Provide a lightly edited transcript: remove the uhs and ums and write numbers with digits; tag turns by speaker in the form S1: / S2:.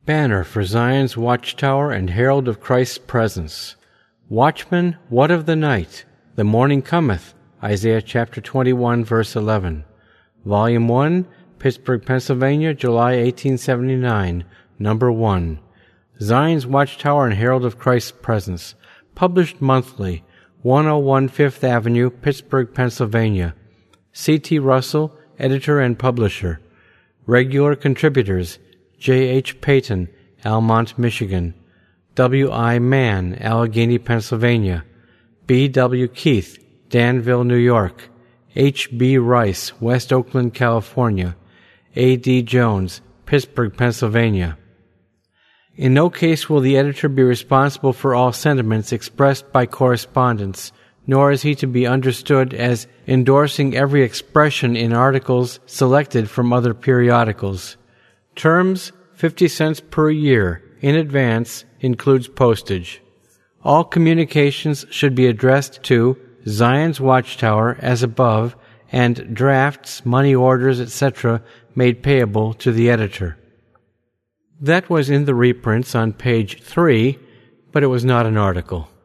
S1: Banner for Zion's Watchtower and Herald of Christ's Presence. Watchman, what of the night? The morning cometh. Isaiah chapter 21, verse 11. Volume 1, Pittsburgh, Pennsylvania, July 1879, number 1. Zion's Watchtower and Herald of Christ's Presence. Published monthly, 101 Fifth Avenue, Pittsburgh, Pennsylvania. C.T. Russell, editor and publisher. Regular contributors: J. H. Payton, Almont, Michigan; W. I. Mann, Allegheny, Pennsylvania; B. W. Keith, Danville, New York; H. B. Rice, West Oakland, California; A. D. Jones, Pittsburgh, Pennsylvania. In no case will the editor be responsible for all sentiments expressed by correspondents, nor is he to be understood as endorsing every expression in articles selected from other periodicals. Terms, 50 cents per year, in advance, includes postage. All communications should be addressed to Zion's Watchtower as above, and drafts, money orders, etc. made payable to the editor. That was in the reprints on page 3, but it was not an article.